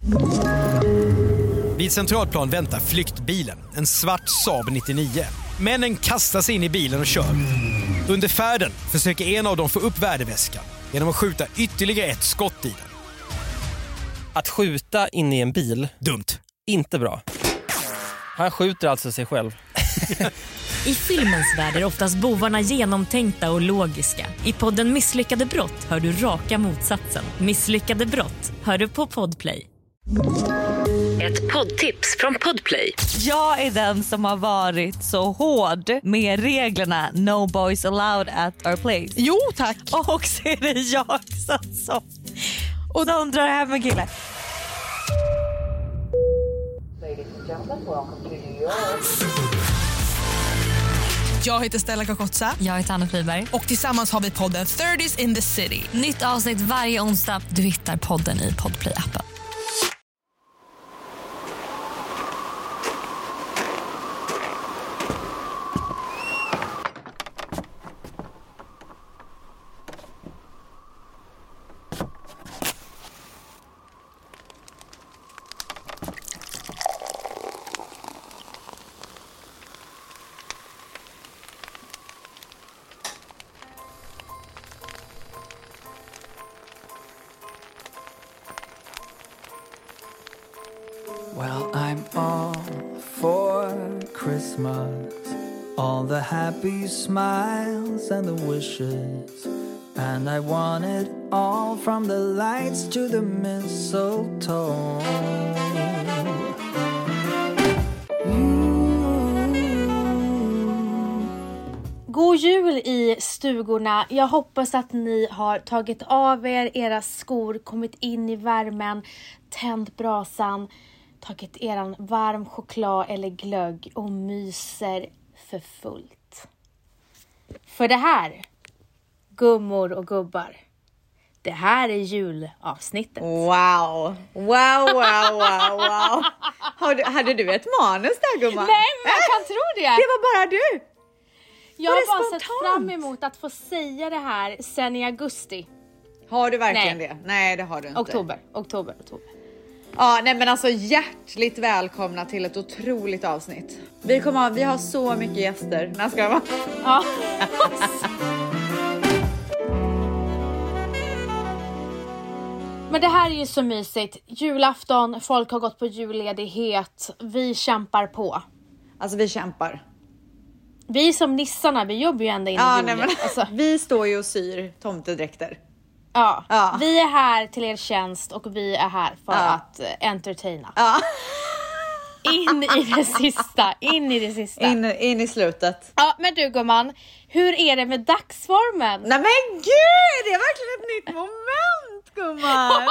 Vid Centralplan väntar flyktbilen, en svart Saab 99. Männen kastar sig in i bilen och kör. Under färden försöker en av dem få upp värdeväskan genom att skjuta ytterligare ett skott i den. Att skjuta in i en bil, dumt. Inte bra. Han skjuter alltså sig själv. I filmens värld är oftast bovarna genomtänkta och logiska. I podden Misslyckade brott hör du raka motsatsen. Misslyckade brott hör du på Podplay. Ett poddtips från Podplay. Jag är den som har varit så hård med reglerna No boys allowed at our place. Jo, tack. Och så är det jag som och de drar hem en kille. Jag heter Stella Kakotsa. Jag heter Anna Friberg. Och tillsammans har vi podden 30s in the city. Nytt avsnitt varje onsdag. Du hittar podden i Podplay-appen. Well, I'm all for Christmas, all the happy smiles and the wishes, and I want it all from the lights to the mistletoe. God jul i stugorna. Jag hoppas att ni har tagit av era skor, kommit in i värmen, tänt brasan, tagit eran varm choklad eller glögg och myser för fullt. För det här, gummor och gubbar, det här är julavsnittet. Wow. Hade du ett manus där, gumman? Nej, men man kan tro det. Det var bara du. Jag har bara sett fram emot att få säga det här sen i augusti. Har du verkligen det? Nej, det har du inte. Oktober. Ja, nej men alltså hjärtligt välkomna till ett otroligt avsnitt. Vi har så mycket gäster. När ska jag vara? Ja. Men det här är ju så mysigt. Julafton, folk har gått på julledighet. Vi kämpar på. Alltså vi kämpar. Vi som nissarna, vi jobbar ju ända in i julen. Alltså. Vi står ju och syr tomtedräkter. Ja, vi är här till er tjänst och vi är här för att entertaina. Ja. In i det sista. In i slutet. Ja, men du gumman, hur är det med dagsformen? Nej men gud, det är verkligen ett nytt moment, gumman.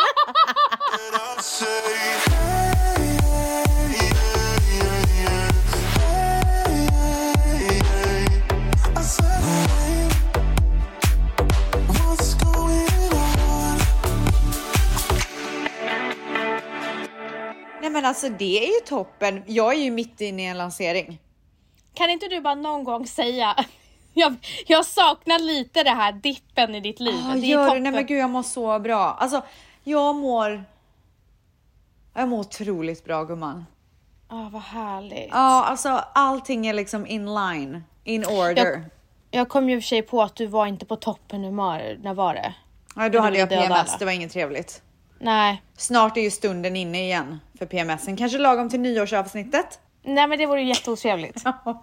Nej men alltså det är ju toppen. Jag är ju mitt inne i en lansering. Kan inte du bara någon gång säga jag saknar lite det här dippen i ditt liv. Det är gör toppen. Nej men gud, jag mår så bra. Alltså jag mår otroligt bra, gumman. Vad härligt. Ja, alltså allting är liksom in line, in order. Jag kom ju i och för sig på att du var inte på toppen humör. När var det? Ja, då hade jag PMS. Det var inget trevligt. Nej. Snart är ju stunden inne igen för PMSen. Kanske lagom till nyårsavsnittet. Nej, men det vore ju jätteotrevligt.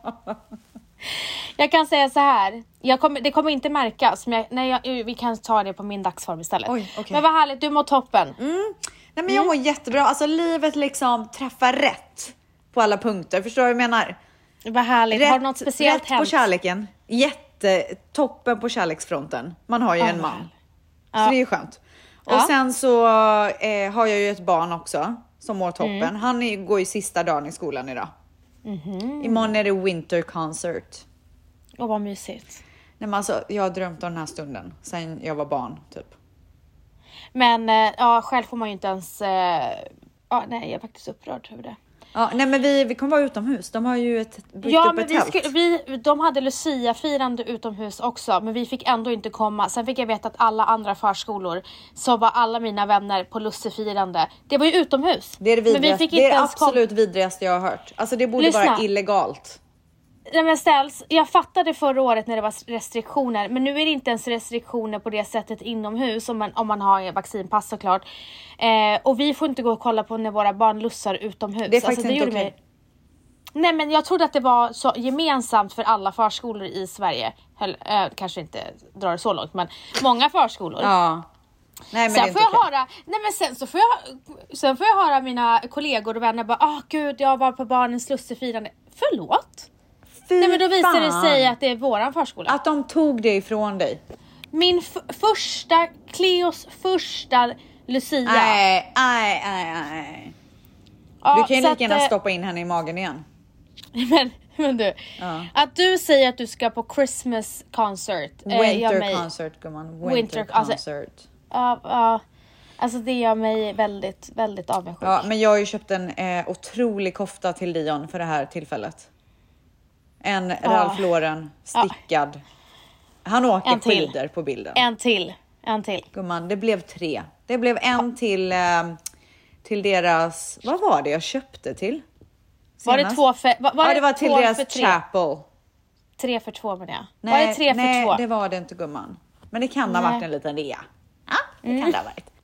Jag kan säga så här. Det kommer inte märkas. Men vi kan ta det på min dagsform istället. Oj, okay. Men vad härligt, du mår toppen. Nej, men jag mår jättebra. Alltså livet liksom träffar rätt på alla punkter. Förstår du vad jag menar? Vad härligt. Har du något speciellt rätt på kärleken. Toppen på kärleksfronten. Man har ju en man. Så det är ju skönt. Och sen så har jag ju ett barn också som mår toppen. Han går ju sista dagen i skolan idag. Imorgon är det winter concert. Och vad mysigt. Nej, men alltså, jag har drömt om den här stunden sen jag var barn typ. Men själv får man ju inte ens... nej, jag är faktiskt upprörd över det. Ja, nej men vi kommer vara utomhus. De har ju byggt upp ett tält. De hade Lucia-firande utomhus också, men vi fick ändå inte komma. Sen fick jag veta att alla andra förskolor, så var alla mina vänner på Lucia-firande. Det var ju utomhus. Det är det vidrigaste. Men vi fick inte det är ens absolut vidrigaste jag har hört. Alltså det borde vara illegalt. Nej, men ställs, jag fattade förra året när det var restriktioner, men nu är det inte ens restriktioner på det sättet inomhus om man har vaccinpass såklart. Och vi får inte gå och kolla på när våra barn lussar utomhus. Det är faktiskt inte okej. Nej, men jag trodde att det var så gemensamt för alla förskolor i Sverige. Kanske inte drar det så långt, men många förskolor. Ja. Nej, men sen får jag höra, sen får jag höra mina kollegor och vänner bara, gud, jag var på barnens lussefirande. Förlåt? Nej, men då visar det sig att det är våran förskola. Att de tog det ifrån dig. Min Cleos första Lucia. Nej. Ja, du kan ju lika gärna stoppa in henne i magen igen. Men du, att du säger att du ska på Christmas concert. Winter concert, gumman. Winter concert. Alltså det gör mig väldigt, väldigt avundsjuk. Ja, men jag har ju köpt en otrolig kofta till Dion för det här tillfället. En Ralph Lauren stickad. Han åker skidor på bilden. En till. Gumman, det blev 3. Det blev en till deras... Vad var det jag köpte till? Senast? Var det 2 för... det var till deras chapel. 3 för 2 menar jag. Nej, var det 3 för 2? Nej, det var det inte, gumman. Men det kan ha varit en liten rea. Ja, det kan det ha varit.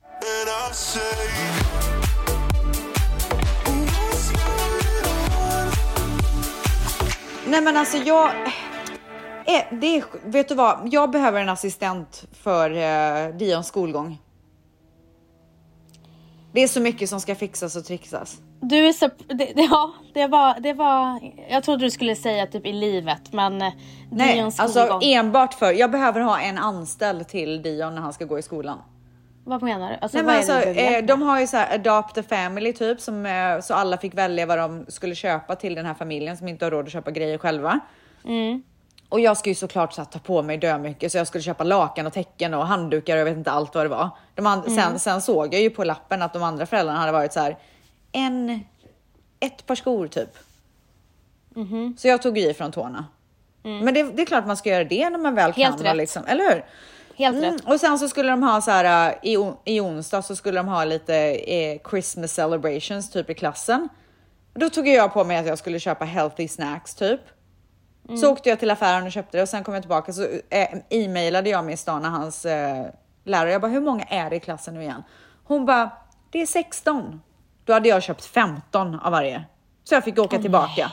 Nej, men alltså vet du vad? Jag behöver en assistent för Dions skolgång. Det är så mycket som ska fixas och trixas. Du är så... Det var... Jag trodde du skulle säga typ i livet, men... Nej, alltså enbart för... Jag behöver ha en anställd till Dion när han ska gå i skolan. Vad menar du? Alltså, Nej, men alltså, de har ju så här adopt a family typ, som, så alla fick välja vad de skulle köpa till den här familjen som inte har råd att köpa grejer själva. Och jag ska ju såklart så här, ta på mig mycket, så jag skulle köpa lakan och täcken och handdukar och jag vet inte allt vad det var. Sen såg jag ju på lappen att de andra föräldrarna hade varit så här ett par skor typ. Så jag tog i från tårna. Men det är klart man ska göra det när man väl helt kan. Rätt. Liksom, eller hur? Helt rätt. Och sen så skulle de ha så här i onsdag så skulle de ha lite Christmas celebrations typ i klassen. Då tog jag på mig att jag skulle köpa healthy snacks typ. Så åkte jag till affären och köpte det och sen kom jag tillbaka så e-mailade jag med Stana, hans lärare. Jag bara, hur många är det i klassen nu igen? Hon bara, det är 16. Då hade jag köpt 15 av varje. Så jag fick åka tillbaka.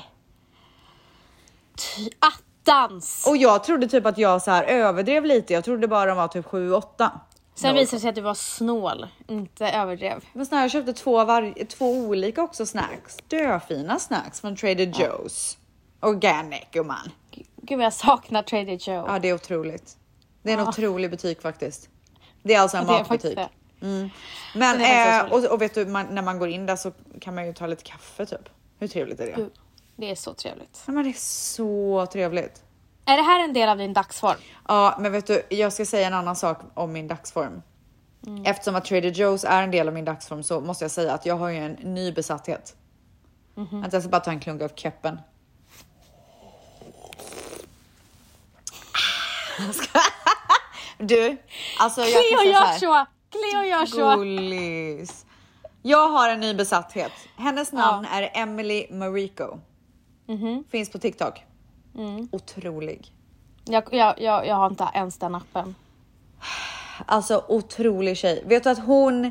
Attans! Och jag trodde typ att jag så här överdrev lite. Jag trodde bara de var typ 7-8. Sen visade det sig att du var snål, inte överdrev. Men snarare jag köpte två olika också snacks. Döfina snacks från Trader Joe's. Organic, man. Gud, jag saknar Trader Joe. Ja, det är otroligt. Det är en otrolig butik faktiskt. Det är alltså en matbutik. Men och vet du, när man går in där så kan man ju ta lite kaffe typ. Hur trevligt är det? Det är så trevligt. Ja, men det är så trevligt. Är det här en del av din dagsform? Ja, men vet du, jag ska säga en annan sak om min dagsform. Eftersom att Trader Joe's är en del av min dagsform så måste jag säga att jag har ju en ny besatthet. Att jag ska bara ta en klunk av keppen. Du, alltså jag Cleo gör så. Gullis. Jag har en ny besatthet. Hennes namn är Emily Mariko. Finns på TikTok. Otrolig. Jag har inte ens den appen. Alltså otrolig tjej. Vet du att hon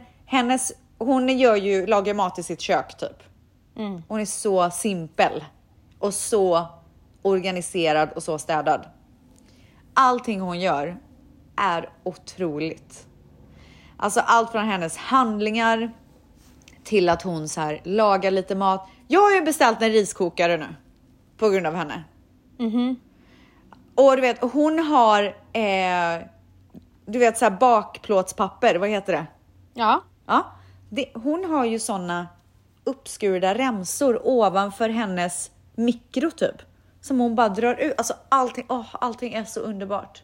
lagar mat i sitt kök typ. Hon är så simpel och så organiserad och så städad. Allting hon gör är otroligt. Alltså allt från hennes handlingar till att hon så här lagar lite mat. Jag har ju beställt en riskokare nu på grund av henne. Och du vet, hon har du vet så här bakplåtspapper, vad heter det? Ja. Hon har ju såna uppskurda remsor ovanför hennes mikro typ. Som hon bara drar ut. Alltså allting är så underbart.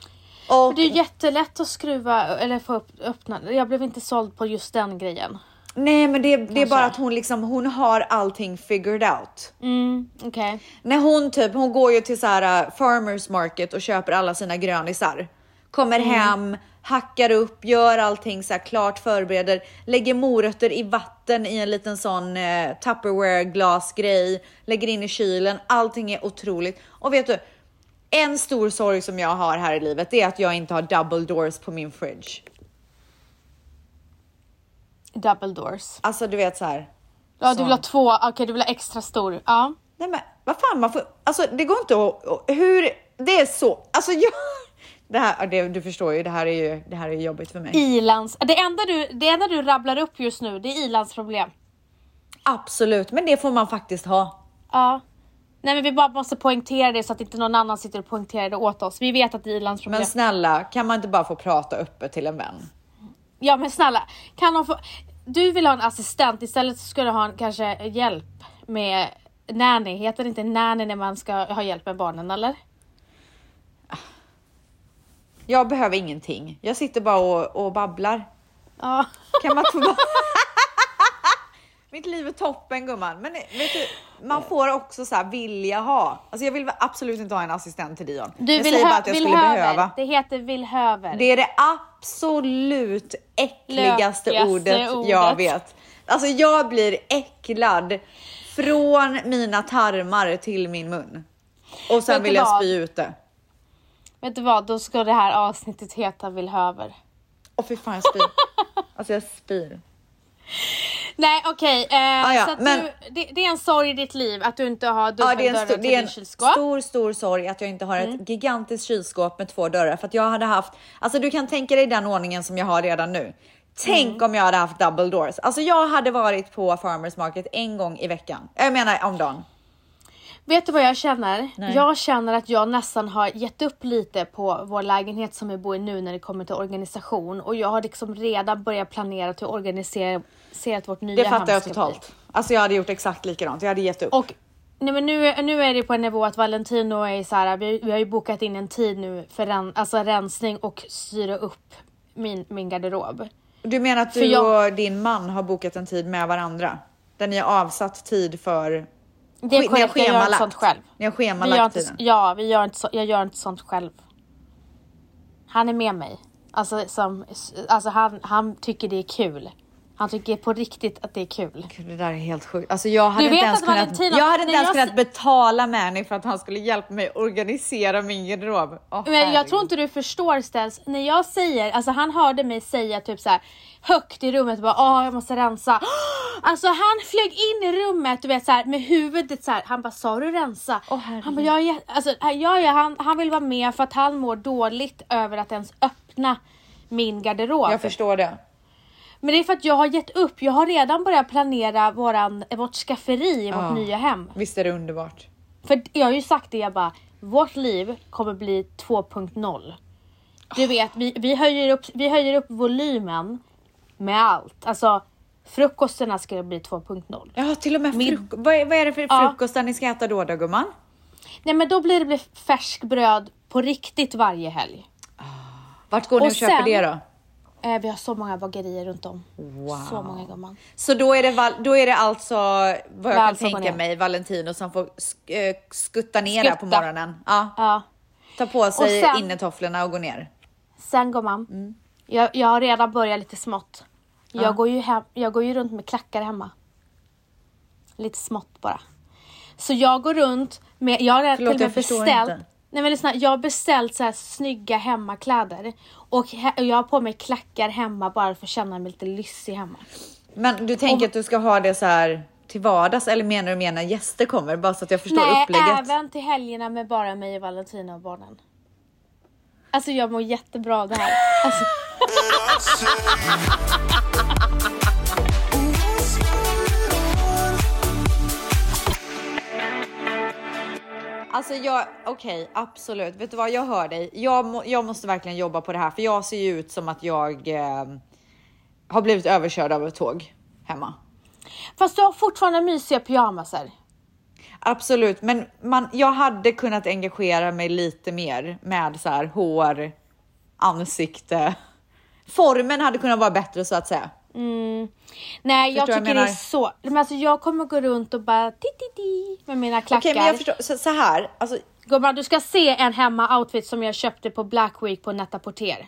Och det är jättelätt att skruva eller få öppna. Jag blev inte såld på just den grejen. Nej, men det är bara att hon har allting figured out. Okej. När hon går ju till så här farmers market och köper alla sina grönisar. Kommer hem, hackar upp, gör allting så här klart, förbereder, lägger morötter i vatten i en liten sån Tupperware glasgrej, lägger in i kylen. Allting är otroligt. Och vet du, en stor sorg som jag har här i livet är att jag inte har double doors på min fridge. Double doors. Alltså du vet så här. Ja, du vill ha 2. Okej, du vill ha extra stor. Ja. Nej men vad fan, man får, alltså det går inte att, hur, det är så, alltså du förstår ju, det här är jobbigt för mig. Det enda du rabblar upp just nu, det är ilandsproblem. Absolut, men det får man faktiskt ha. Ja. Nej, men vi bara måste poängtera det så att inte någon annan sitter och poängterar det åt oss. Vi vet att det är ilandsproblem. Men snälla, kan man inte bara få prata öppet till en vän? Ja, men snälla, kan de få... Du vill ha en assistent, istället så ska du ha kanske hjälp med nanny. Heter det inte nanny när man ska ha hjälp med barnen, eller? Jag behöver ingenting. Jag sitter bara och babblar. Ja. Kan man få... Mitt liv är toppen, gumman. Men vet du, man får också så här vilja ha. Alltså jag vill absolut inte ha en assistent till Dion. Jag säger bara att jag skulle behöva. Det heter villhöver. Det är det absolut äckligaste ordet jag vet. Alltså jag blir äcklad från mina tarmar till min mun. Och sen vill jag spy ut det. Vet du vad, då ska det här avsnittet heta villhöver. Åh fy fan, jag spyr. Alltså jag spyr. Nej, okej. Så det är en sorg i ditt liv att du inte har dörrar till din kylskåp. Det är en stor sorg att jag inte har ett gigantiskt kylskåp med 2 dörrar. För att jag hade haft, alltså du kan tänka dig den ordningen som jag har redan nu. Tänk om jag hade haft double doors. Alltså jag hade varit på farmers market en gång i veckan. Jag menar om dagen. Vet du vad jag känner? Nej. Jag känner att jag nästan har gett upp lite på vår lägenhet som vi bor i nu när det kommer till organisation. Och jag har liksom redan börjat planera till att organisera vårt nya hem. Det fattar jag totalt. Alltså jag hade gjort exakt likadant. Jag hade gett upp. Och nej, men nu är det på en nivå att Valentino är så här, vi har ju bokat in en tid nu för rensning och styra upp min garderob. Du menar att du och din man har bokat en tid med varandra? Där ni har avsatt tid för... Det är korrekt, jag gör inte sånt själv. Ni har schemalagt tiden? Ja, jag gör inte sånt själv. Han är med mig. Alltså han tycker det är kul. Han tycker på riktigt att det är kul. Det där är helt sjukt. Alltså jag hade inte ens kunnat betala Manny för att han skulle hjälpa mig organisera min garderob. Men jag tror inte du förstår, Ställs. När jag säger, alltså han hörde mig säga typ så här högt i rummet, bara jag måste rensa. Alltså han flög in i rummet, du vet så här med huvudet så här. Han bara, sa du rensa? Han bara, han vill vara med för att han mår dåligt över att ens öppna min garderob. Jag förstår det. Men det är för att jag har gett upp. Jag har redan börjat planera vårt skafferi i vårt nya hem. Visst är det underbart. För jag har ju sagt det, jag bara, vårt liv kommer bli 2.0. Du vet, vi höjer upp volymen med allt. Alltså frukosterna ska bli 2.0. Ja, till och med vad är det för frukostar ni ska äta då, gumman? Nej, men då blir det färskbröd på riktigt varje helg. Vart går ni och köper det då? Vi har så många bagerier runt om. Wow. Så många, gumman. Så då är det alltså vad jag kan tänka mig Valentino som får skutta ner på morgonen. Ja. Ta på sig innetofflorna och gå ner. Sen, gumman. Jag har redan börjat lite smått. Jag går ju runt med klackar hemma. Lite smått bara. Så jag går runt med, jag har till och med beställt. Nej, men lyssna, jag har beställt så här snygga hemmakläder. Och jag har på mig klackar hemma bara för att känna mig lite lyssig hemma. Men du tänker att du ska ha det så här till vardags? Eller menar du när gäster kommer? Bara så att jag förstår upplägget. Nej, även till helgerna med bara mig och Valentina och barnen. Alltså jag mår jättebra av det här. Alltså. Alltså okej, absolut. Vet du vad, jag hör dig. Jag måste verkligen jobba på det här. För jag ser ju ut som att jag har blivit överkörd av ett tåg hemma. Fast du har fortfarande mysiga pyjamaser. Absolut, men jag hade kunnat engagera mig lite mer med så här hår, ansikte. Formen hade kunnat vara bättre så att säga. Nej, jag tycker det är så. Men alltså, jag kommer gå runt och bara med mina klackar. Okej, men jag förstår. Så här. Alltså... Gumman, du ska se en hemma-outfit som jag köpte på Black Week på Net-a-Porter.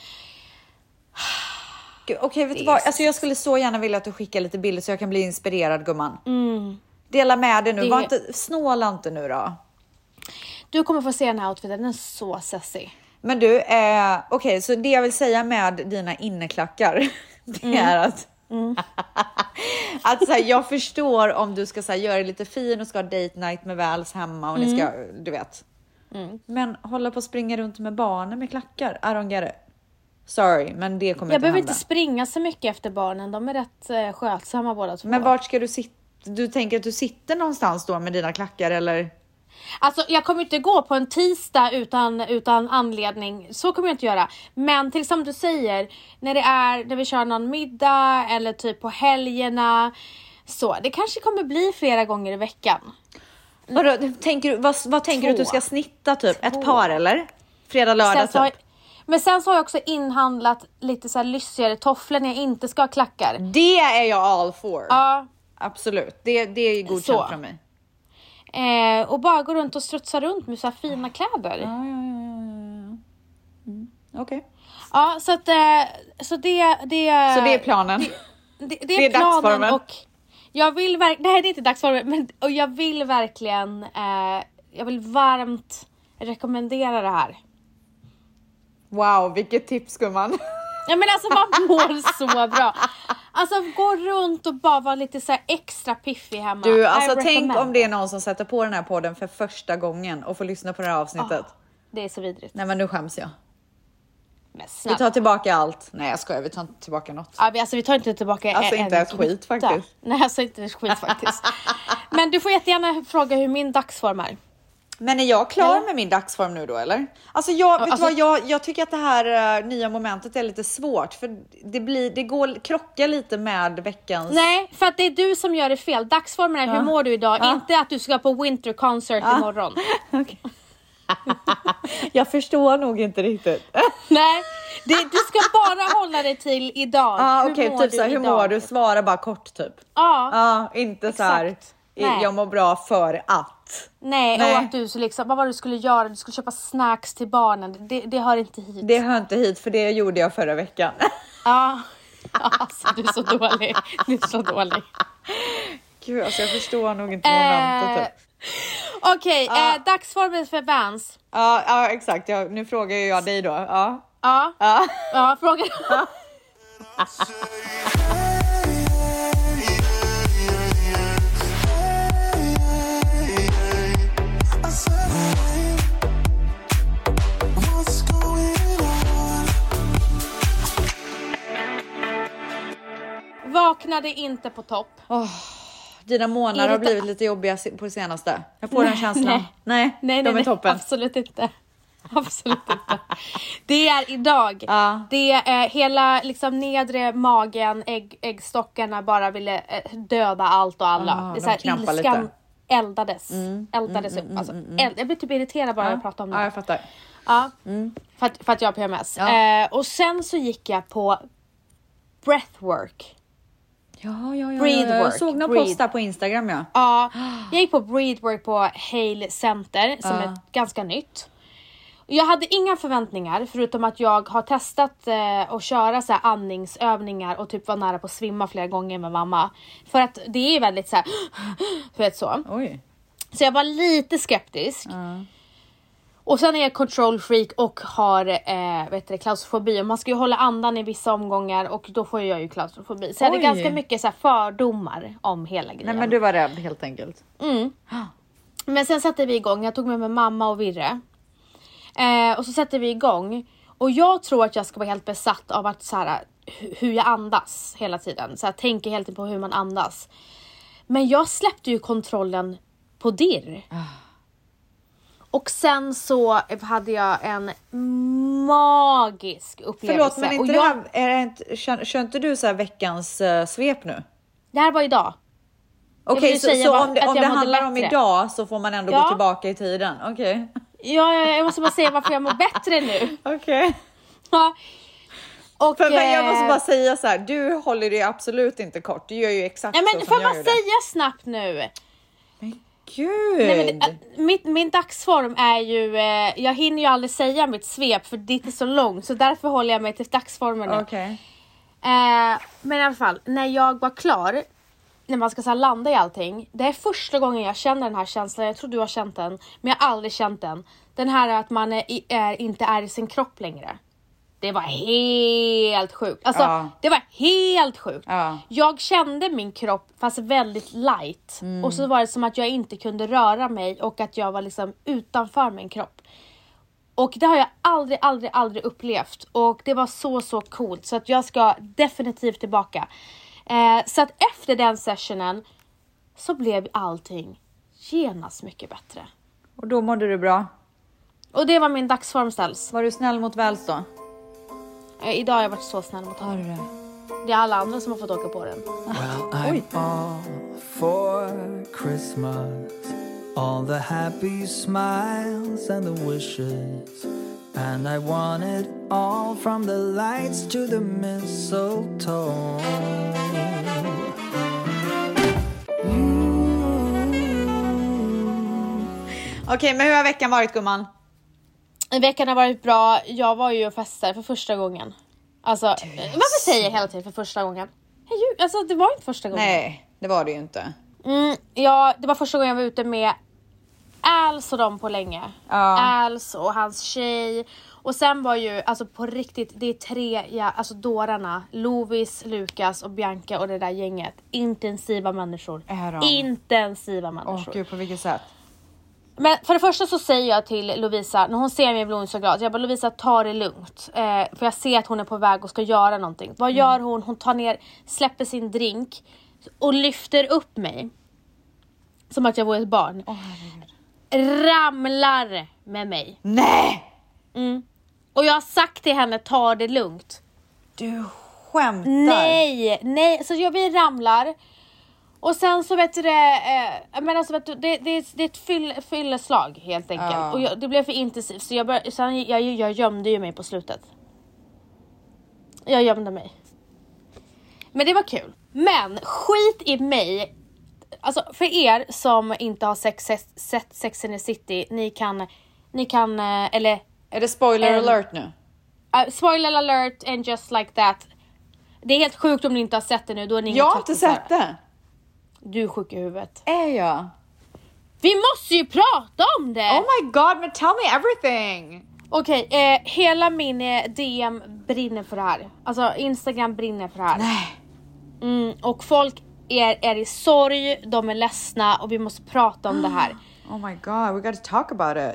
Okej, vet du vad? Alltså, jag skulle så gärna vilja att du skickar lite bilder så jag kan bli inspirerad, gumman. Dela med dig nu. Snåla inte nu då. Du kommer få se den här outfiten. Den är så sassy. Men du, okej, så det jag vill säga med dina inneklackar det är att att så här, jag förstår om du ska så här, göra det lite fin och ska ha date night med Vals hemma och ni ska, du vet. Men hålla på och springa runt med barnen med klackar, I don't get it. Sorry, men det kommer inte Jag behöver hända. inte springa så mycket efter barnen, de är rätt skötsamma båda två. Men vart ska du sitta? Du tänker att du sitter någonstans då med dina klackar eller? Alltså jag kommer inte gå på en tisdag utan anledning. Så kommer jag inte göra. Men till som du säger, när vi kör någon middag eller typ på helgerna, så det kanske kommer bli flera gånger i veckan. Vad tänker du att du ska snitta typ? Ett par eller? Fredag, lördag typ? Men sen så har jag också inhandlat lite så här lyssigare tofflor när jag inte ska ha klackar. Det är jag all for. Ja. Absolut, det är godkänt från mig. Och bara gå runt och strutsa runt med så här fina kläder. Okej. Ja, så det är planen. Det är planen dagsformen. Och jag vill nej, det är inte dagsformen, men och jag vill verkligen jag vill varmt rekommendera det här. Wow, vilket tips, gumman. Ja, men alltså man mår så bra. Alltså gå runt och bara vara lite så här extra piffig hemma. Du, alltså tänk om det är någon som sätter på den här podden för första gången och får lyssna på det här avsnittet. Det är så vidrigt. Nej, men nu skäms jag. Men vi tar tillbaka allt. Nej, jag skojar, vi tar inte tillbaka något. Ja, alltså vi tar inte tillbaka alltså inte ett skit faktiskt. Nej, alltså inte ett skit faktiskt. Men du får jättegärna fråga hur min dagsform är. Men är jag klar med min dagsform nu då, eller? Alltså jag tycker att det här nya momentet är lite svårt. För det krockar lite med veckans... Nej, för att det är du som gör det fel. Dagsformen är hur mår du idag? Inte att du ska på Winter Concert imorgon. Okay. Jag förstår nog inte riktigt. Nej, du ska bara hålla dig till idag. Okej, typ så här, hur mår du? Svara bara kort typ. Inte exakt. Så här... Nej. Jag mår bra för att. Nej, och att du så liksom, vad var det du skulle göra? Du skulle köpa snacks till barnen. Det hör inte hit. Det hör inte hit, för det gjorde jag förra veckan. Ja, alltså du är så dålig. Du är så dålig. Gud, alltså jag förstår nog inte momentet. Okej, dagsformen för Vans. Ja, exakt. Nu frågar jag dig då. Ja, fråga. Vaknade inte på topp. Dina månader har blivit lite jobbiga på det senaste. Jag får den känslan. Nej, de är toppen. Absolut inte. Absolut inte. Det är idag. Det är hela liksom nedre magen, äggstockarna bara ville döda allt och alla. Det är så här, ilskan eldades upp. Alltså, jag blir typ irriterad bara att prata om det. Ja, jag fattar. Ja, för att jag har PMS. Och sen så gick jag på breathwork. Ja. Jag såg någon post där på Instagram, Ja, jag gick på breathwork på Hale Center som är ganska nytt. Jag hade inga förväntningar förutom att jag har testat att köra så här andningsövningar och typ var nära på att svimma flera gånger med mamma. För att det är väldigt så här, du vet så. Oj. Så jag var lite skeptisk. Och sen är jag control freak och har klaustrofobi. Man ska ju hålla andan i vissa omgångar och då får jag ju klaustrofobi. Så jag hade ganska mycket så här fördomar om hela grejen. Nej, men du var rädd helt enkelt. Men sen satte vi igång. Jag tog med mamma och Virre. Och så sätter vi igång. Och jag tror att jag ska vara helt besatt av att så här, hur jag andas hela tiden. Så jag tänker helt på hur man andas. Men jag släppte ju kontrollen på dirr. Och sen så hade jag en magisk upplevelse. Förlåt, men inte kör inte du så här veckans svep nu? Det här var idag. Okej, så om det handlar om idag så får man ändå gå tillbaka i tiden. Okej. Ja, jag måste bara säga varför jag mår bättre nu. Okej. Ja. Och, för jag måste bara säga så här, du håller det absolut inte kort. Du gör ju exakt så som jag gjorde. Men får jag säga snabbt nu? Men gud. Nej, men, min dagsform är ju, jag hinner ju aldrig säga mitt svep för det är inte så långt. Så därför håller jag mig till dagsformen nu. Okay. Men i alla fall, när jag var klar, när man ska så här, landa i allting. Det är första gången jag känner den här känslan. Jag tror du har känt den, men jag har aldrig känt den. Den här att man inte är i sin kropp längre. Det var helt sjukt. Alltså, det var helt sjukt. Jag kände min kropp fast väldigt light. Och så var det som att jag inte kunde röra mig och att jag var liksom utanför min kropp. Och det har jag aldrig upplevt. Och det var så coolt. Så att jag ska definitivt tillbaka. Så att efter den sessionen så blev allting genast mycket bättre. Och då mådde du bra? Och det var min dagsform ställs. Var du snäll mot Väls då? Idag har jag varit så snäll mot honom. Det är alla andra som har fått åka på den. Well, I'm all for Christmas. All the happy smiles and the wishes. And I want it all from the lights to the mistletoe. Okej, men hur har veckan varit, gumman? Veckan har varit bra. Jag var ju och festade för första gången. Alltså, varför säger jag hela tiden för första gången? Alltså, det var inte första gången. Nej, det var det ju inte. Ja, det var första gången jag var ute med Als och dem på länge. Als och hans tjej. Och sen var ju, alltså på riktigt, det är 3, alltså dårarna. Lovis, Lukas och Bianca och det där gänget. Intensiva människor. Intensiva människor. Gud, på vilket sätt? Men för det första så säger jag till Lovisa, när hon ser mig blir hon så glad. Jag bara, Lovisa, ta det lugnt. För jag ser att hon är på väg och ska göra någonting. Vad gör hon? Hon tar ner, släpper sin drink och lyfter upp mig. Som att jag var ett barn. Ramlar med mig. Nej! Och jag har sagt till henne, ta det lugnt. Du skämtar. Nej. Så vi ramlar. Och sen så vet du det, men alltså vet du, det är ett fylleslag helt enkelt. Och det blev för intensivt så jag gömde ju mig på slutet. Jag gömde mig. Men det var kul. Men skit i mig. Alltså för er som inte har sett Sex and the City, ni kan eller är det spoiler alert nu? Spoiler alert and just like that. Det är helt sjukt om ni inte har sett det nu, då är ni. Jag har inte sett det. Du är sjuk i huvudet. Är jag? Vi måste ju prata om det. Oh my god, men tell me everything. Okej, hela min DM brinner för det här. Alltså Instagram brinner för det här. Nej. Och folk är i sorg, de är ledsna och vi måste prata om det här. Oh my god, we got to talk about it.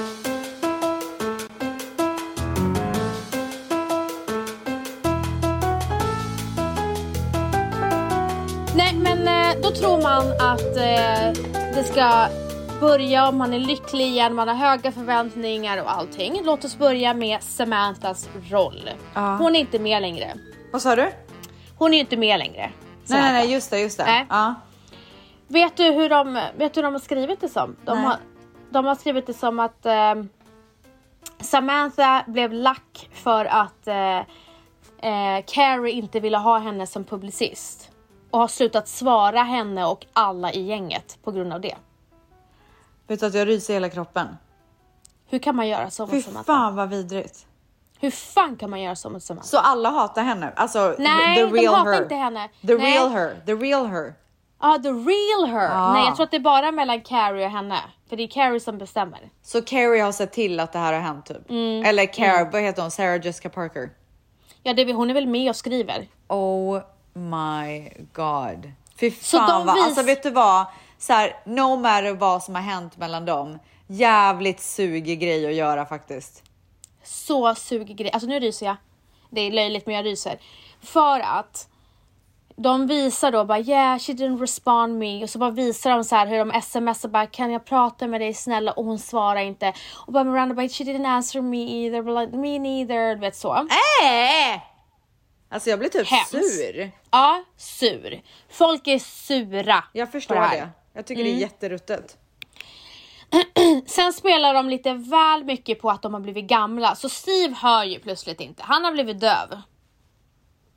Nej, men då tror man att det ska börja om man är lycklig igen, man har höga förväntningar och allting. Låt oss börja med Samanthas roll. Hon är inte med längre. Vad sa du? Hon är inte med längre. Nej, just det. Nej. Vet du hur de har skrivit det som? De har skrivit det som att Samantha blev lack för att Carrie inte ville ha henne som publicist. Och har slutat svara henne och alla i gänget på grund av det. Vet du att jag ryser hela kroppen? Hur kan man göra så mot Samantha? Fy fan vad vidrigt. Hur fan kan man göra så mot Samantha? Så alla hatar henne? Alltså, nej, the real de hatar her. inte henne. The real her. Ja, the real her. Nej, jag tror att det är bara mellan Carrie och henne. För det är Carrie som bestämmer. Så Carrie har sett till att det här har hänt typ? Eller Carrie, vad heter hon? Sarah Jessica Parker? Ja, hon är väl med och skriver. Oh my god. Fy fan vad, alltså vet du vad? Så här, no matter vad som har hänt mellan dem. Jävligt sugig grej att göra faktiskt. Så sugig grej. Alltså nu ryser jag. Det är löjligt men jag ryser. För att de visar då bara yeah, she didn't respond me. Och så bara visar de så här hur de smsar bara kan jag prata med dig snälla? Och hon svarar inte. Och bara Miranda bara she didn't answer me either. Like, me neither. Du vet så. Alltså jag blir typ sur. Ja, sur. Folk är sura. Jag förstår det. Jag tycker det är jätteruttet. Sen spelar de lite väl mycket på att de har blivit gamla. Så Steve hör ju plötsligt inte. Han har blivit döv.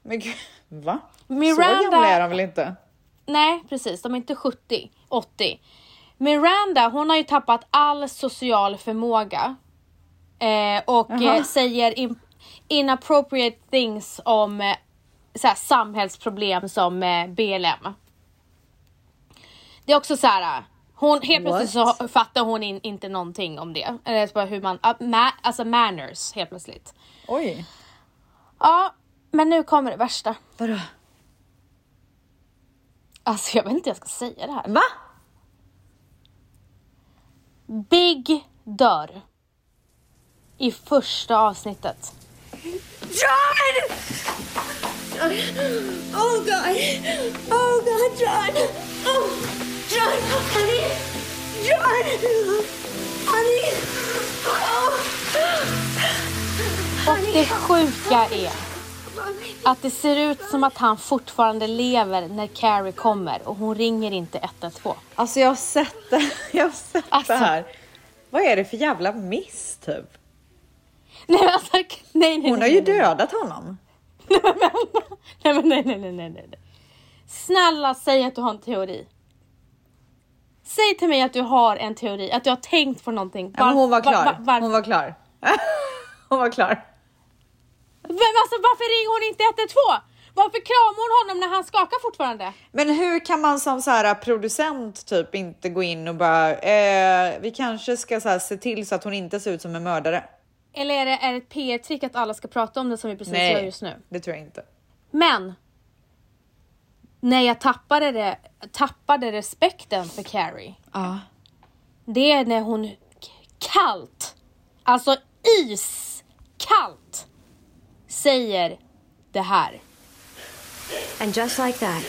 Men gud, va? Miranda... Så gamla är de väl inte? Nej, precis. De är inte 70, 80. Miranda, hon har ju tappat all social förmåga. Och säger inappropriate things om såhär, samhällsproblem som BLM. Det är också så här. Hon helt plötsligt så fattar hon inte någonting om det. Eller bara hur man alltså manners helt plötsligt. Oj. Ja, men nu kommer det värsta. Vadå? Alltså jag vet inte hur jag ska säga det här. Va? Big dör i första avsnittet. John! Oh God! Oh God, John! Oh, John, honey! John! Honey! Oh. Och det sjuka är att det ser ut som att han fortfarande lever när Carrie kommer och hon ringer inte 112. Alltså jag har sett det. Det här. Vad är det för jävla miss typ? Nej, alltså, nej. Hon har ju dödat honom. Nej. Snälla, säg att du har en teori. Säg till mig att du har en teori, att du har tänkt på någonting. Ja, men hon var klar. Hon var klar. Hon var klar. Men alltså, varför ringer hon inte 112? Varför kramar hon honom när han skakar fortfarande? Men hur kan man som så här producent typ inte gå in och bara vi kanske ska så här, se till så att hon inte ser ut som en mördare? Eller är det ett PR-trick att alla ska prata om det som vi precis gör just nu? Det tror jag inte. Men när jag tappade respekten för Carrie. Det är när hon kallt, alltså iskallt, säger det här. And just like that,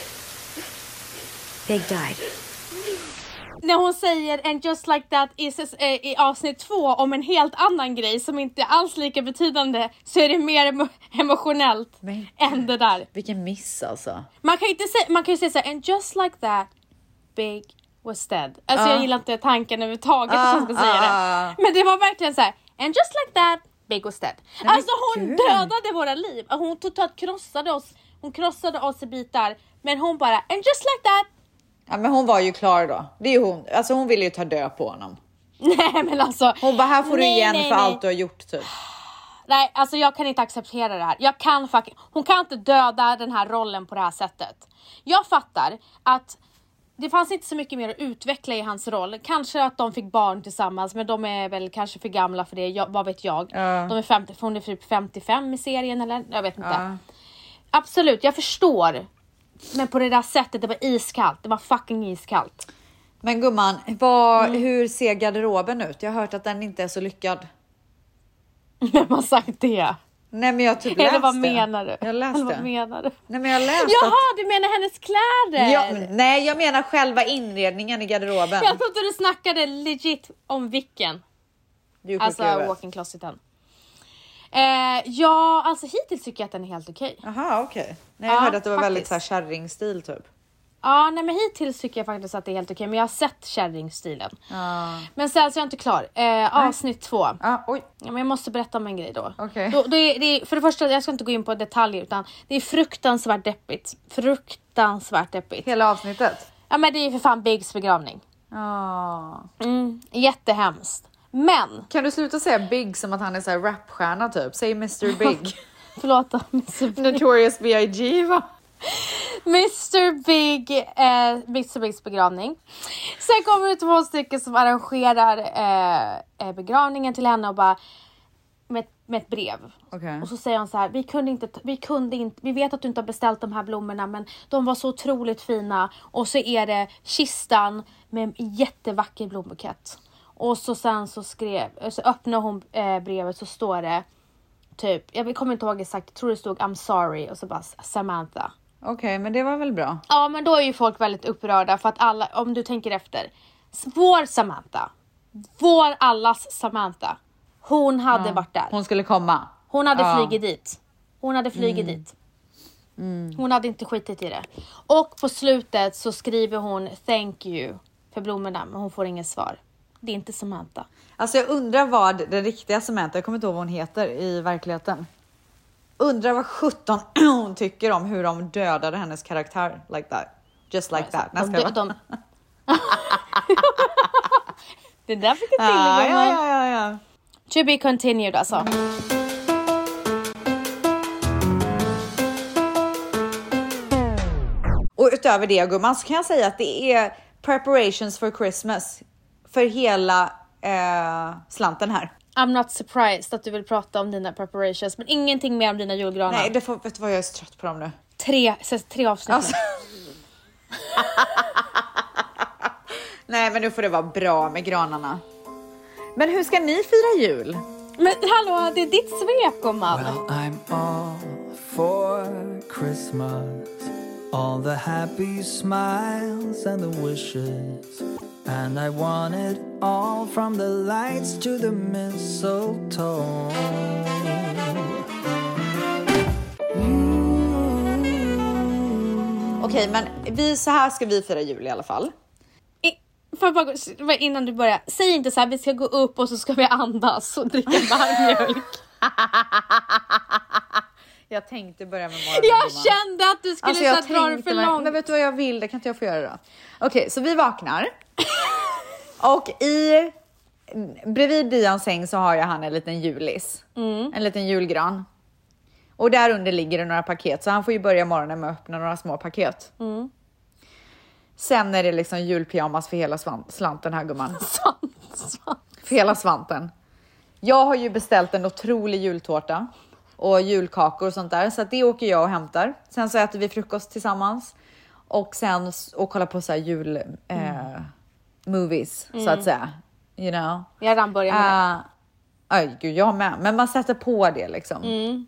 Big died. När hon säger and just like that i avsnitt 2 om en helt annan grej som inte alls lika betydande, så är det mer emotionellt än det där. Vilken miss alltså. Man kan ju säga så här, and just like that, Big was dead. Alltså jag gillar inte tanken överhuvudtaget att jag ska säga det. Men det var verkligen så här, and just like that, Big was dead. Alltså hon dödade våra liv. Hon totalt krossade oss. Hon krossade oss i bitar. Men hon bara, and just like that. Ja, men hon var ju klar då. Det är ju hon. Alltså hon ville ju ta död på honom. Nej, men alltså. Hon bara, här får du igen för allt du har gjort typ. Nej, alltså jag kan inte acceptera det här. Hon kan inte döda den här rollen på det här sättet. Jag fattar att det fanns inte så mycket mer att utveckla i hans roll. Kanske att de fick barn tillsammans, men de är väl kanske för gamla för det. Vad vet jag. De är 50, hon är typ 55 i serien eller? Jag vet inte. Absolut, jag förstår. Men på det där sättet, det var iskallt. Det var fucking iskallt. Men gumman, hur ser garderoben ut? Jag har hört att den inte är så lyckad. Vem har sagt det? Nej, men jag typ läste. Eller vad menar du? Jag läste. Eller vad menar du? Nej, men jag läste. Jaha, du menar hennes kläder? Nej, jag menar själva inredningen i garderoben. Jag trodde du snackade legit om vilken. Alltså walk-in closeten. Ja, alltså hittills tycker jag att den är helt okej. Jaha, okej. Nej, jag hörde att det var väldigt så här kärringstil typ. Ja, nej, men hittills tycker jag faktiskt att det är helt okej. Men jag har sett kärringstilen. Men sen så är jag inte klar. Avsnitt 2. Oj. Ja, men jag måste berätta om en grej då. Okay. För det första, jag ska inte gå in på detaljer, utan det är fruktansvärt deppigt. Fruktansvärt deppigt. Hela avsnittet? Ja, men det är för fan Bigs begravning. Jättehemskt. Men kan du sluta säga Big som att han är så här rapstjärna typ? Säg Mr. Big. Förlåt, Mr. Big. Notorious B.I.G. va? Mr. Bigs begravning. Sen kommer det 2 stycken som arrangerar begravningen till henne och bara med ett brev. Och så säger han så här: vi vet att du inte har beställt de här blommorna, men de var så otroligt fina. Och så är det kistan med en jättevacker blombukett. Och så sen så öppnar hon brevet, så står det typ, jag kommer inte ihåg exakt, jag tror det stod I'm sorry och så bara Samantha. Okej, men det var väl bra. Ja, men då är ju folk väldigt upprörda för att alla, om du tänker efter, vår Samantha, vår allas Samantha, hon hade varit där. Hon skulle komma. Hon hade flugit dit. Hon hade flugit dit. Hon hade inte skitit i det. Och på slutet så skriver hon thank you för blommorna, men hon får inget svar. Det är inte Samantha. Alltså jag undrar vad den riktiga Samantha, jag kommer inte ihåg vad hon heter i verkligheten. Undrar vad 17 hon tycker om hur de dödade hennes karaktär like that. Just like that. Det där fick jag till. Ja. To be continued alltså. Och utöver det, gumman, så kan jag säga att det är preparations for Christmas för hela slanten här. I'm not surprised att du vill prata om dina preparations, men ingenting mer om dina julgranar. Nej, vet du vad, jag är så trött på dem nu. 3 avsnitt. Alltså. Nej, men nu får det vara bra med granarna. Men hur ska ni fira jul? Men hallå, det är ditt svep, gumman. Well, I'm all for Christmas. All the happy smiles and the wishes. And I want it all from the lights to the mistletoe. Okej, men så här ska vi fira jul i alla fall. Får jag bara, innan du börjar, säg inte så här, vi ska gå upp och så ska vi andas och dricka varm mjölk. Jag tänkte börja med morgonen. Jag kände att du skulle dra det för långt. Men vet du vad jag vill? Det kan inte jag få göra då. Okej, så vi vaknar. Och bredvid Dians säng så har jag en liten julis. En liten julgran. Och där under ligger det några paket. Så han får ju börja morgonen med att öppna några små paket. Sen är det liksom julpyjamas för hela slanten här, gumman. För hela svanten. Jag har ju beställt en otrolig jultårta. Och julkakor och sånt där. Så att det åker jag och hämtar. Sen så äter vi frukost tillsammans. Och sen kollar på så här jul movies så att säga. You know. Jag har redan börjat med det. Gud, jag med. Men man sätter på det liksom.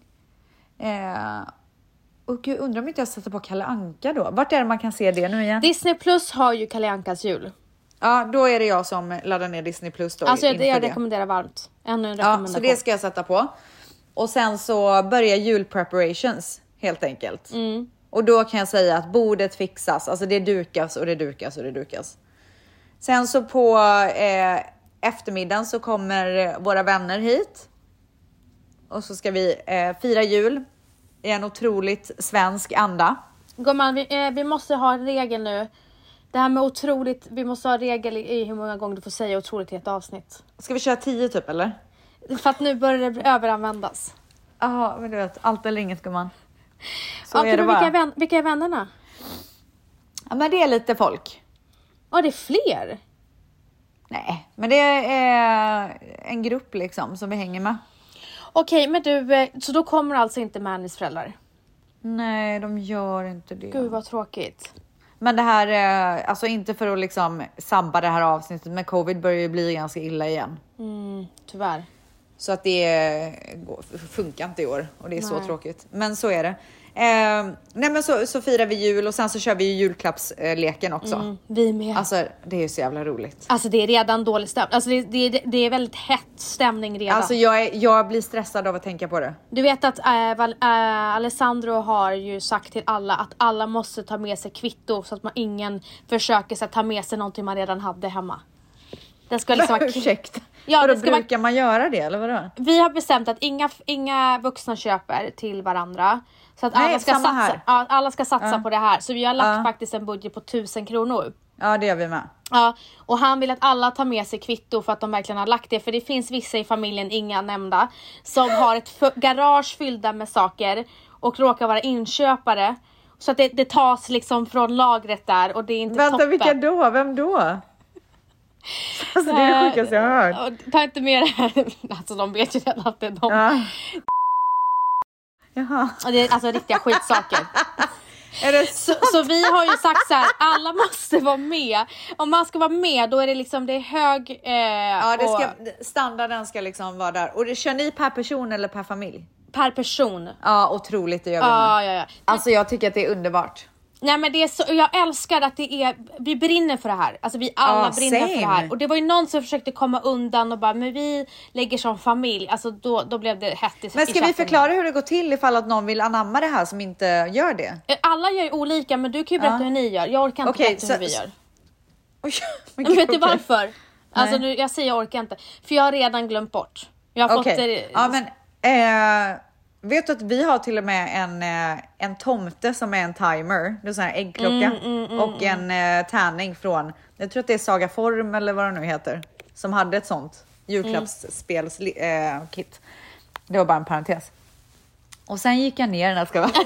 Och gud, undrar om inte jag sätter på Kalle Anka då. Vart är det man kan se det nu igen? Disney Plus har ju Kalle Ankas jul. Ja, då är det jag som laddar ner Disney Plus då. Alltså jag rekommenderar varmt. Ännu en rekommendation. Så det ska jag sätta på. Och sen så börjar julpreparations helt enkelt. Och då kan jag säga att bordet fixas. Alltså det dukas och det dukas och det dukas. Sen så på eftermiddagen så kommer våra vänner hit. Och så ska vi fira jul i en otroligt svensk anda. Gumman, vi måste ha en regel nu. Det här med otroligt, vi måste ha en regel i hur många gånger du får säga otroligt i ett avsnitt. Ska vi köra 10 typ eller? För att nu börjar det överanvändas. Ja, men du vet, allt eller inget, gumman. Så är det bara. Vilka är vännerna? Ja, men det är lite folk. Ja, det är fler. Nej, men det är en grupp liksom som vi hänger med. Okej, men du, så då kommer alltså inte Mannys föräldrar? Nej, de gör inte det. Gud vad tråkigt. Men det här, alltså inte för att liksom sabba det här avsnittet, men covid börjar ju bli ganska illa igen. Tyvärr. Så att det funkar inte i år och det är så tråkigt. Men så är det. Nej men så firar vi jul och sen så kör vi ju julklappsleken också. Vi med. Alltså det är ju så jävla roligt. Alltså det är redan dålig stämning. Alltså det är väldigt hett stämning redan. Alltså jag blir stressad av att tänka på det. Du vet att Alessandro har ju sagt till alla att alla måste ta med sig kvitto så att ingen försöker så att ta med sig någonting man redan hade hemma. Det ska liksom vara ursäkta. Ja, det ska brukar man göra det eller vadå? Vi har bestämt att inga vuxna köper till varandra. Så att alla ska satsa på det här. Så vi har lagt faktiskt en budget på 1000 kronor. Ja, det gör vi med. Ja, och han vill att alla tar med sig kvitto för att de verkligen har lagt det. För det finns vissa i familjen, inga nämnda, som har ett garage fyllda med saker och råkar vara inköpare. Så att det tas liksom från lagret där och det är inte Vänta, toppen. vilka då? Vem då? Alltså det är det sjukaste jag har hört. Ta inte med det här. Alltså de vet ju redan att det är de. Ja. Jaha. Och det är alltså riktiga skitsaker. Är det så vi har ju sagt så här, alla måste vara med. Om man ska vara med då är det liksom, det är hög standarden ska liksom vara där. Och det kör ni per person eller per familj? Per person. Ja, otroligt, det gör vi med. Ja. Alltså jag tycker att det är underbart. Nej men det är så, jag älskar att det är, vi brinner för det här. Alltså vi alla brinner för det här. Och det var ju någon som försökte komma undan och bara, men vi lägger som familj. Alltså då blev det hett i Men ska vi förklara hur det går till ifall att någon vill anamma det här som inte gör det? Alla gör ju olika, men du kan ju berätta hur ni gör. Jag orkar inte berätta hur vi gör. Men vet du varför? Alltså nu, jag säger jag orkar inte. För jag har redan glömt bort. Jag har fått det. Ja men Vet du att vi har till och med en tomte som är en timer, det är en sån här äggklocka och en tärning från, jag tror att det är Saga Form eller vad det nu heter, som hade ett sånt julklappsspelskit. Det var bara en parentes. Och sen gick jag ner när ska vara.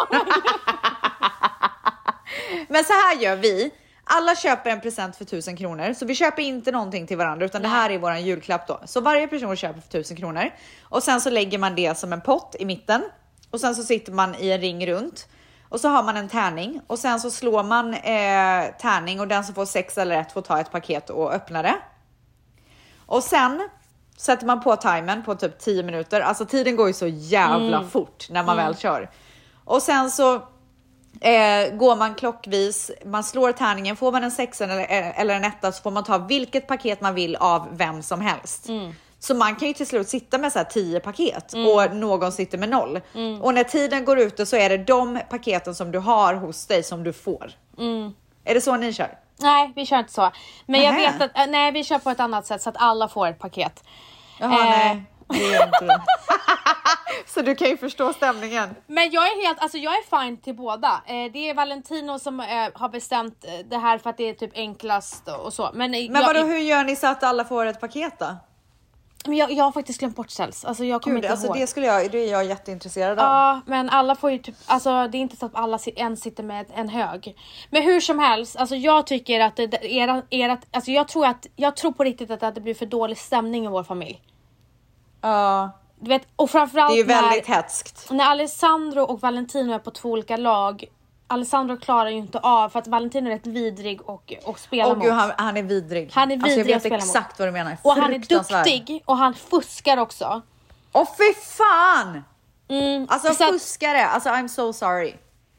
Men så här gör vi. Alla köper en present för 1000 kronor. Så vi köper inte någonting till varandra, utan det här är våran julklapp då. Så varje person köper för 1000 kronor. Och sen så lägger man det som en pott i mitten. Och sen så sitter man i en ring runt. Och så har man en tärning. Och sen så slår man tärning. Och den som får 6 eller 1 får ta ett paket och öppna det. Och sen sätter man på timern på typ 10 minuter. Alltså tiden går ju så jävla fort när man väl kör. Och sen så går man klockvis, man slår tärningen, får man en 6 eller en 1 så får man ta vilket paket man vill av vem som helst. Så man kan ju till slut sitta med så här 10 paket och någon sitter med 0. Och när tiden går ute så är det de paketen som du har hos dig som du får. Är det så ni kör? Nej, vi kör inte så. Men jag vet att vi kör på ett annat sätt så att alla får ett paket. Jaha, nej. Det är inte det. Så du kan ju förstå stämningen. Men jag är fine till båda. Det är Valentino som har bestämt det här för att det är typ enklast och så. Men hur gör ni så att alla får ett paket då? Men jag har faktiskt glömt bort cells. Alltså jag kommer inte ihåg. Det är jag jätteintresserad av. Ja, men alla får ju typ, alltså det är inte så att alla ens sitter med en hög. Men hur som helst, alltså jag tycker att alltså jag tror på riktigt att det blir för dålig stämning i vår familj. Ja. Du vet, och framförallt det är ju väldigt hätskt. När Alessandro och Valentino är på 2 olika lag. Alessandro klarar ju inte av, för att Valentino är rätt vidrig och spelar mot. Gud, han är vidrig. Han är vidrig, alltså jag vet exakt vad du menar. Och han är duktig och han fuskar också. Åh fy fan! Alltså fuskare, alltså I'm so sorry.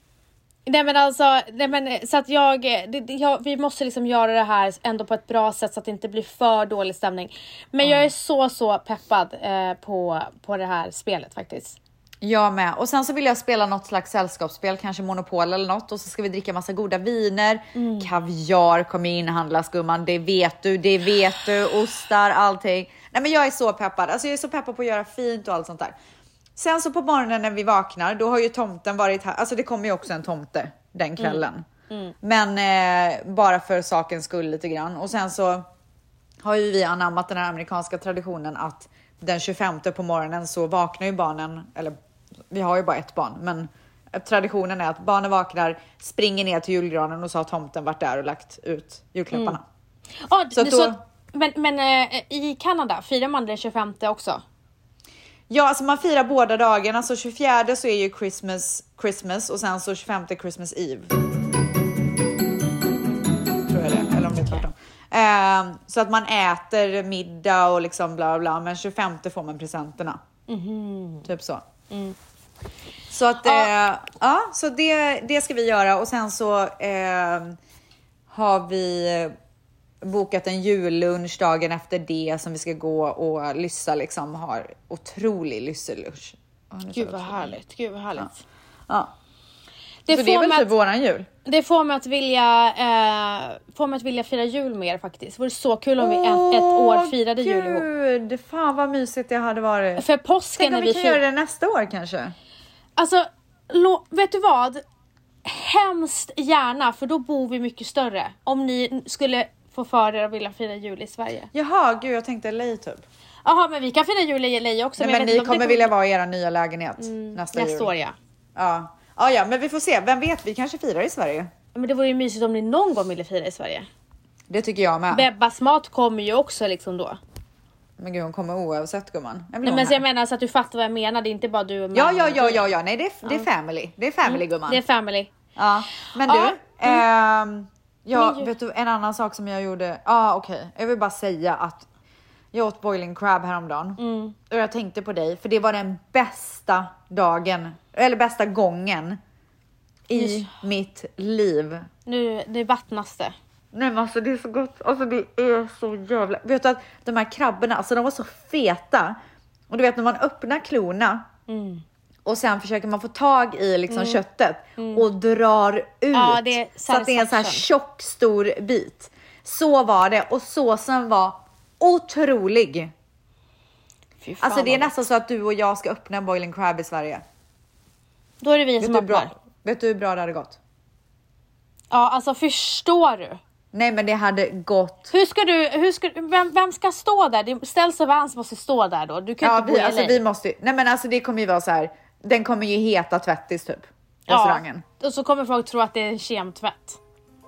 Så att vi måste liksom göra det här ändå på ett bra sätt så att det inte blir för dålig stämning. Men jag är så peppad på det här spelet faktiskt. Jag med. Och sen så vill jag spela något slags sällskapsspel, kanske Monopol eller något. Och så ska vi dricka massa goda viner. Kaviar kommer inhandlas, gumman. Det vet du. Ostar, allting. Nej, men jag är så peppad. Alltså jag är så peppad på att göra fint och allt sånt där. Sen så på morgonen när vi vaknar, då har ju tomten varit här. Alltså det kommer ju också en tomte den kvällen. Men bara för sakens skull lite grann. Och sen så har ju vi anammat den här amerikanska traditionen att den 25 på morgonen så vaknar ju barnen, eller vi har ju bara ett barn, men traditionen är att barnen vaknar, springer ner till julgranen och så har tomten varit där och lagt ut julklapparna. Men i Kanada firar man den 25 också? Ja, alltså man firar båda dagarna. Så 24 så är ju Christmas och sen så 25 Christmas Eve. Tror jag det, eller om det är tvärtom. Så att man äter middag och liksom bla bla, men 25 får man presenterna. Typ så. Så att så det ska vi göra. Och sen så har vi bokat en jullunch dagen efter det som vi ska gå och lyssa, liksom har otrolig lysselunch. Gud vad härligt. Ja. Det är väl typ våran jul. Det får mig att vilja fira jul mer faktiskt. Det vore så kul om vi ett år firade jul ihop. Gud, fan vad mysigt det hade varit. För påsken när vi kan göra det nästa år kanske. Alltså, vet du vad? Hemskt gärna, för då bor vi mycket större. Om ni skulle få för er att vilja fira jul i Sverige. Jaha, gud jag tänkte LA typ. Jaha, men vi kan fira jul i LA också. Men ni kommer vilja vara i era nya lägenhet nästa år, ja. Ja, men vi får se. Vem vet, vi kanske firar i Sverige. Men det vore ju mysigt om ni någon gång ville fira i Sverige. Det tycker jag med. Bebbas mat kommer ju också liksom då. Men gud, hon kommer oavsett, gumman. Nej, men så jag menar så att du fattar vad jag menar. Det är inte bara du och mamma. Ja. Nej, det är family. Det är family, gumman. Det är family. Ja, men du. Vet du, en annan sak som jag gjorde. Okej. Jag vill bara säga att jag åt boiling crab häromdagen. Och jag tänkte på dig. För det var den bästa dagen. Eller bästa gången i mitt liv. Nu, det vattnas det. Nej, men alltså det är så gott. Alltså det är så jävla... Vet du att de här krabborna, alltså de var så feta. Och du vet när man öppnar klorna. Och sen försöker man få tag i liksom köttet. Och drar ut. Ja, så att det är en så här tjock stor bit. Så var det. Och såsen var otrolig. Alltså det är nästan så att du och jag ska öppna en boiling crab i Sverige. Då är det vi som öppnar. Vet du hur bra det hade gått? Ja, alltså förstår du? Nej, men det hade gått. Vem ska stå där? Det ställs och vans måste stå där då. Du kan inte gå vi måste. Nej, men alltså det kommer ju vara så här. Den kommer ju heta Tvättis typ. Restaurangen. Och så kommer folk tro att det är en kemtvätt.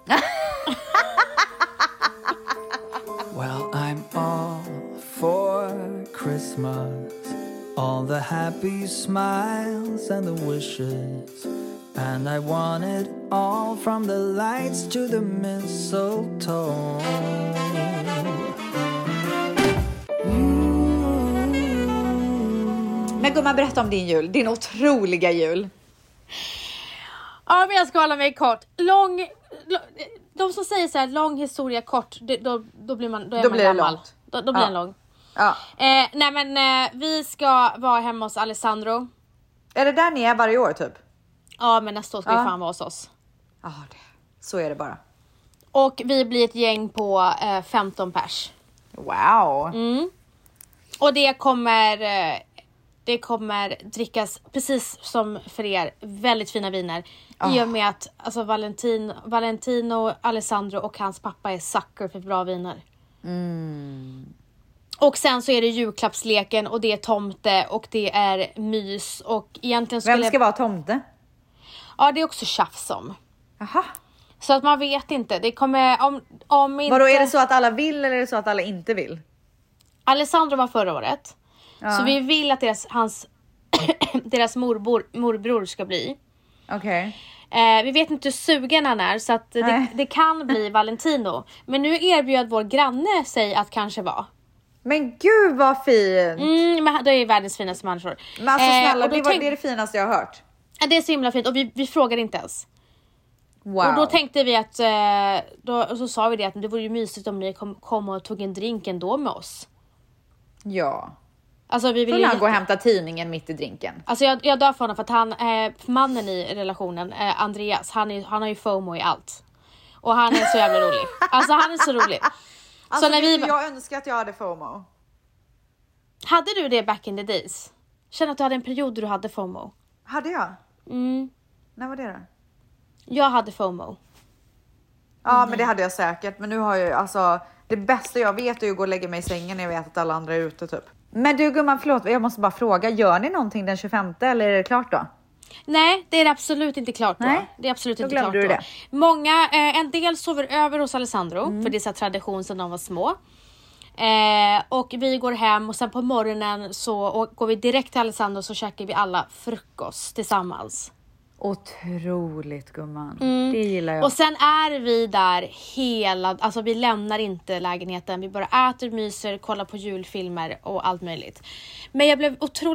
Well, I'm all for Christmas, all the happy smiles and the wishes, and I want it all from the lights to the mistletoe. Men gumman, berätta om din jul, din otroliga jul. Ja, men jag ska hålla mig kort. De som säger så här, lång historia kort, då blir man gammal. Då blir den lång. Ja. Nej men vi ska vara hemma hos Alessandro. Är det där ni är varje år typ? Ja, men nästa år ska vi fan vara hos oss. Ja, så är det bara. Och vi blir ett gäng på 15 pers. Wow. Och det kommer drickas precis som för er, väldigt fina viner. I och med att alltså, Valentino, Alessandro och hans pappa är sucker för bra viner. Och sen så är det julklappsleken och det är tomte och det är mys. Och egentligen Vem ska vara tomte? Ja, det är också tjafs om. Aha. Så att man vet inte. Det kommer om inte. Vadå, är det så att alla vill eller är det så att alla inte vill? Alessandro var förra året. Så vi vill att deras morbror ska bli. Okej. Vi vet inte hur sugen han är, så att det kan bli Valentino. Men nu erbjöd vår granne sig att kanske vara. Men gud vad fint. Men det är världens finaste människor. Men alltså snälla, det är det finaste jag har hört. Det är så himla fint och vi frågade inte ens. Wow. Och då tänkte vi att och så sa vi det att det vore ju mysigt om ni kom och tog en drink ändå med oss. Ja. Alltså vi vill ju gå och hämta tidningen mitt i drinken. Alltså jag dör för honom för att han mannen i relationen, Andreas, han har ju FOMO i allt. Och han är så jävla rolig. Alltså han är så rolig. Alltså så när jag önskar att jag hade FOMO. Hade du det back in the days? Känner att du hade en period där du hade FOMO? Hade jag? När var det då? Jag hade FOMO. Ja, men det hade jag säkert. Men nu har jag alltså det bästa jag vet är ju att gå och lägga mig i sängen när jag vet att alla andra är ute typ. Men du gumman, förlåt, jag måste bara fråga, gör ni någonting den 25 eller är det klart då? Nej, det är absolut inte klart då. Nej? Det är absolut Då inte klart du då. Det. Många, en del sover över hos Alessandro för det är så tradition sedan de var små. Och vi går hem och sen på morgonen så går vi direkt till Alessandro så käkar vi alla frukost tillsammans. Otroligt gumman. Det gillar jag. Och sen är vi där alltså vi lämnar inte lägenheten. Vi bara äter, myser, kollar på julfilmer och allt möjligt. Men jag blev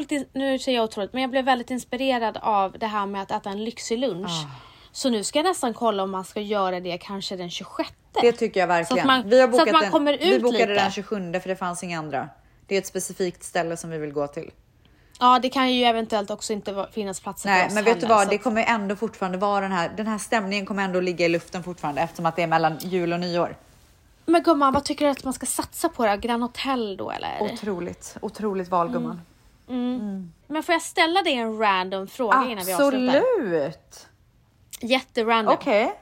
men jag blev väldigt inspirerad av det här med att äta en lyxig lunch. Så nu ska jag nästan kolla om man ska göra det kanske den 26. Det tycker jag verkligen. Så att man kommer ut vi bokade lite. Den 27 för det fanns inga andra. Det är ett specifikt ställe som vi vill gå till. Ja, det kan ju eventuellt också inte finnas platser för oss. Nej, men vet du vad? Det kommer ändå fortfarande vara den här stämningen kommer ändå ligga i luften fortfarande eftersom att det är mellan jul och nyår. Men gumman, vad tycker du att man ska satsa på då? Grand Hotel då eller? Otroligt val gumman. Men får jag ställa dig en random fråga innan vi avslutar? Absolut. Jätterandom. Okej.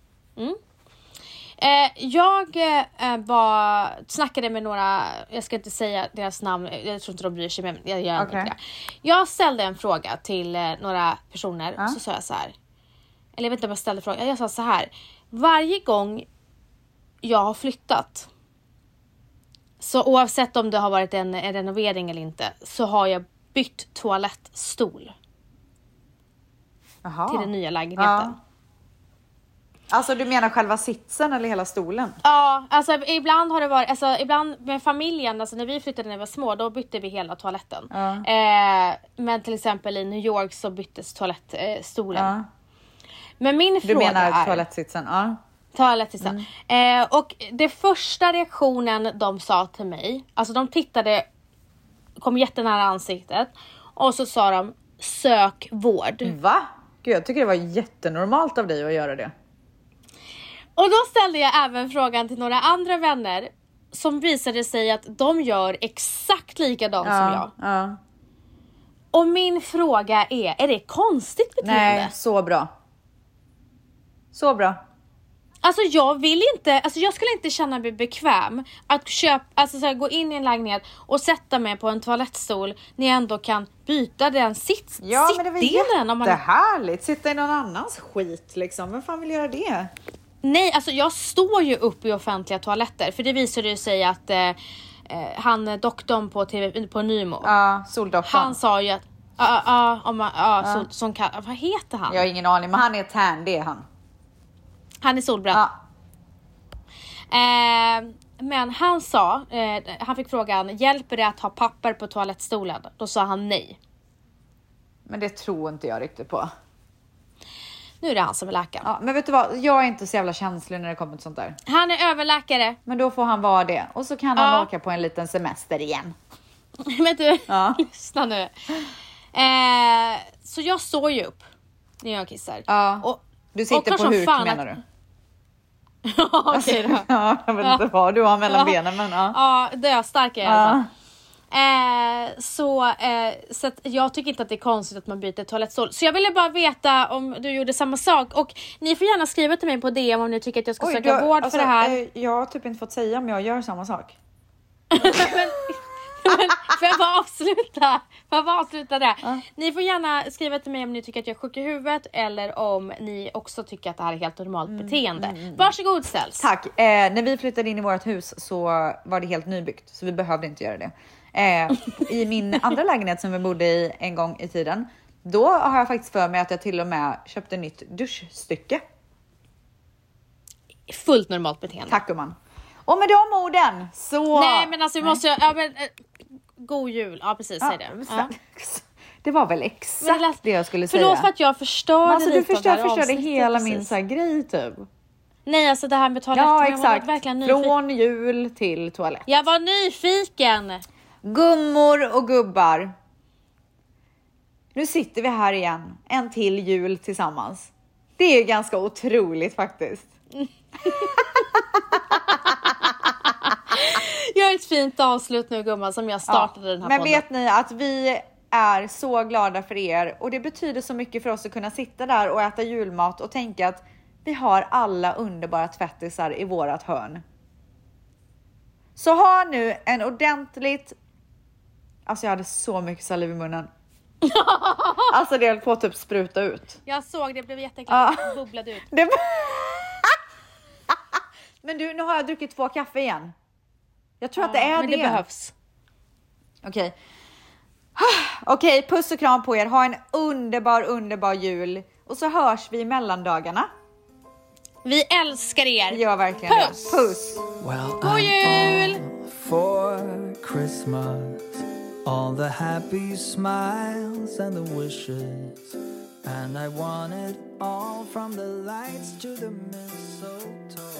Jag snackade med några, jag ska inte säga deras namn, jag tror inte de bryr sig, men jag gör inte det. Jag ställde en fråga till några personer och så sa jag så här, eller jag vet inte om jag ställde frågan, jag sa så här: varje gång jag har flyttat, så oavsett om det har varit en renovering eller inte, så har jag bytt toalettstol till den nya lägenheten. Alltså du menar själva sitsen eller hela stolen? Ja, alltså ibland har det varit, alltså ibland med familjen, alltså när vi flyttade när vi var små, då bytte vi hela toaletten. Men till exempel i New York så byttes toalettstolen. Men min fråga är... Du menar toalettsitsen? Ja. Toalettsitsen. Och det första reaktionen de sa till mig, alltså de kom jättenära ansiktet och så sa de: sök vård. Va? Gud, jag tycker det var jättenormalt av dig att göra det. Och då ställde jag även frågan till några andra vänner. som visade sig att de gör exakt likadant som jag. Ja. Och min fråga är det konstigt beteende? Nej, så bra. Så bra. Alltså jag skulle inte känna mig bekväm att gå in i en lägenhet och sätta mig på en toalettstol när jag ändå kan byta den sittdelen. Ja, men det var jättehärligt. Sitta i någon annans skit liksom. Vem fan vill göra det? Nej, alltså jag står ju upp i offentliga toaletter. För det visade ju sig att han doktorn på TV på Nymo. Ja, Soldoktorn. Han sa ju att vad heter han? Jag har ingen aning, men han är tan, det är han. Han är solbränd. Ja. Men han sa, han fick frågan, hjälper det att ha papper på toalettstolen? Då sa han nej. Men det tror inte jag riktigt på. Nu är det han som är läkaren. Ja, men vet du vad, jag är inte så jävla känslig när det kommer till sånt där. Han är överläkare. Men då får han vara det. Och så kan han åka på en liten semester igen. Men du, lyssna nu. Så jag står ju upp när jag kissar. Ja. Och du sitter på huk menar du? Okej då. Ja, jag vet inte vad du har mellan benen, men ja, det är starkare i alla fall. Så att jag tycker inte att det är konstigt att man byter toalettstol. Så jag ville bara veta om du gjorde samma sak. Och ni får gärna skriva till mig på DM om ni tycker att jag ska söka vård för det här. Jag har typ inte fått säga om jag gör samma sak. Får jag bara avsluta det? Ni får gärna skriva till mig om ni tycker att jag är sjuk i huvudet, eller om ni också tycker att det här är helt normalt beteende. Varsågod Ställs. Tack. När vi flyttade in i vårt hus så var det helt nybyggt, så vi behövde inte göra det. I min andra lägenhet som vi bodde i en gång i tiden, då har jag faktiskt för mig att jag till och med köpte nytt duschstycke. Fullt normalt beteende. Tack gumman. Och med de orden så... Nej men alltså vi måste... god jul. Ja precis, säg det. Det var väl exakt det jag skulle säga. Förlåt för att jag förstörde alltså, lite du förstörde hela precis. min så här grej typ. Nej alltså det här med toaletten. Ja exakt, verkligen från jul till toalett. Jag var nyfiken. Gummor och gubbar. Nu sitter vi här igen. En till jul tillsammans. Det är ganska otroligt faktiskt. Jag är ett fint avslut nu gumman som jag startade den här men podden. vet ni att vi är så glada för er. Och det betyder så mycket för oss att kunna sitta där och äta julmat och tänka att vi har alla underbara tvättisar i vårat hörn. Så ha nu en ordentligt... Alltså jag hade så mycket saliv i munnen. Alltså det höll på att typ spruta ut. Jag såg det, blev jätteäckligt. Det bubblade ut. Men du, nu har jag druckit 2 kaffe igen. Jag tror att det är men det behövs. Okej, puss och kram på er. Ha en underbar jul. Och så hörs vi i mellandagarna. Vi älskar er. Ja, verkligen. Puss. Well, God jul! For Christmas, all the happy smiles and the wishes, and I want it all, from the lights to the mistletoe.